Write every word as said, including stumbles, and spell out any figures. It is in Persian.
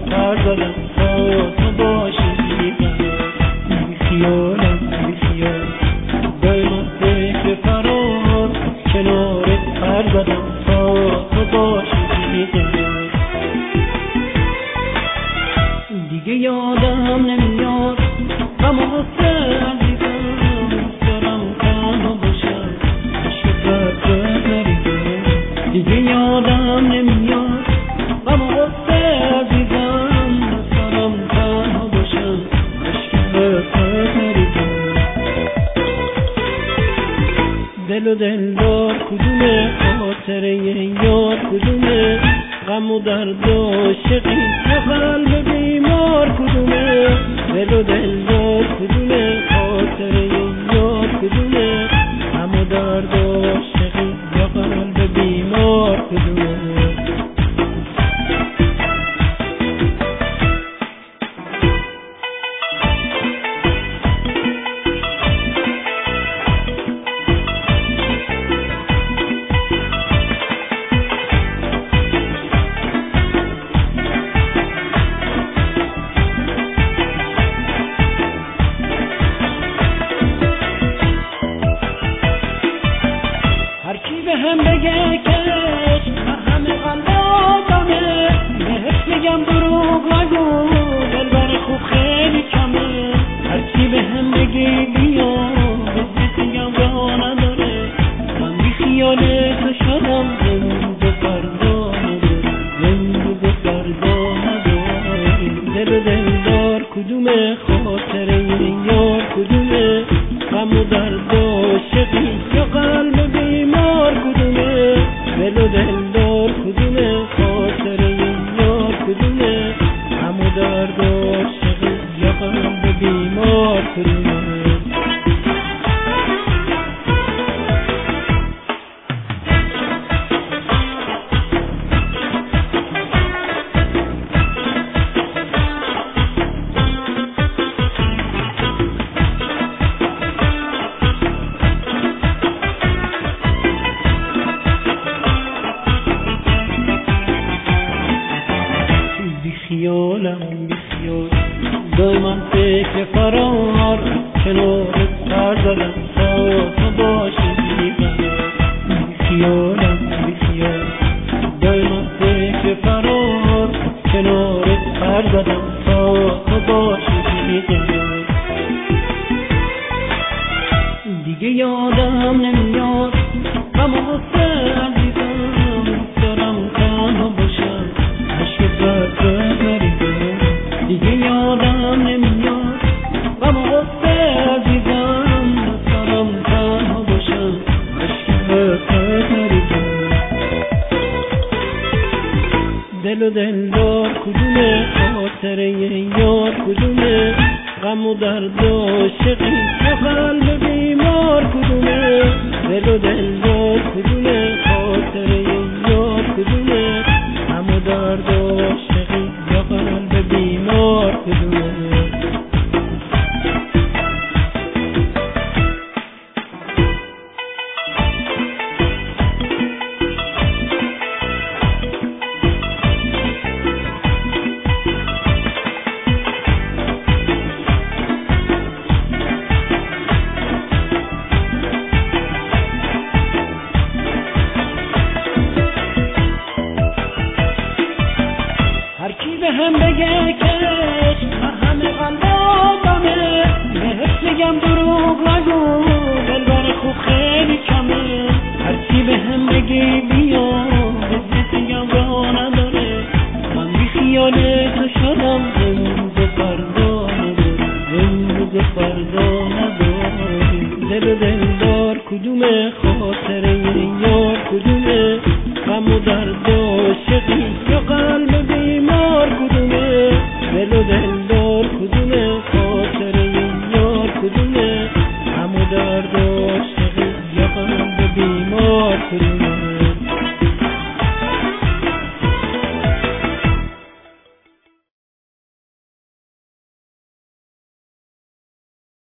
پر زدم تا تو باشی بی‌قرار. بی خیالم بی خیال دایما فکر فرار، کنارت پر زدم تا تو باشی بی‌قرار. دیگه یادم نمیاد غم و غصه عزیزم، دارم تنها باشم عشق نریزم. دیگه یادم نمیاد غم و غصه عزیزم، دارم تنها باشم عشق نریزم. دل و دلدار کدومه، خاطره یار کدومه، غم و درد و عاشقی یا قلب بیمار کدومه. دل و دلدار کدومه، خاطره یار کدومه، غم و درد و عاشقی یا قلب بیمار کدومه. هم بگه کش همه قلب آدمه، بهت میگم دروغ نگو دلبر خوب خیلی کمه. هرچی به هم بگی بیا بهت میگم راه نداره، من بی خیال تو شدم زنده فردا نداره، زنده فردا نداره. دل و دلدار کدومه، خاطره یار کدومه، غم و درد و عاشقی یا قلب بیمار کدومه. دل و دلدار کدومه، خاطره یار کدومه، غم و درد و عاشقی یا قلب بیمار کدومه. خیالم بی خیال دایما فکر فرار، کنارت پر زدم تا تو باشی بی‌قرار. بی خیالم بی خیال دایما فکر فرار، کنارت پر زدم تا تو باشی بی‌قرار. دیگه یادم نمیاد غم و غصه عزیزم، دارم تنها باشم عشق نریزم. دیگه یادم نمیاد غم و غصه عزیزم، دارم تنها باشم عشق نریزم. دل و دلدار کدومه، خاطره یار کدومه، غم و درد و عاشقی یا قلب بیمار کدومه. دل و دلدار کدومه، خاطره یار کدومه، غم و درد و عاشقی یا قلب بیمار کدومه. به هم بگه کش همه قلب آدمه، بهت میگم دروغ نگو دلبر خوب خیلی کمه. هرچی به هم بگی بیا بهت میگم راه نداره، من بی خیال تو شدم زنده فردا نداره، زنده فردا نداره. دل و دلدار کدومه، خاطره یار کدومه، غم و درد و عاشقی یا قلب بیمار کدومه. دل و دلدار کدومه، خاطره یار کدومه، غم و درد و عاشقی یا قلب بیمار کدومه.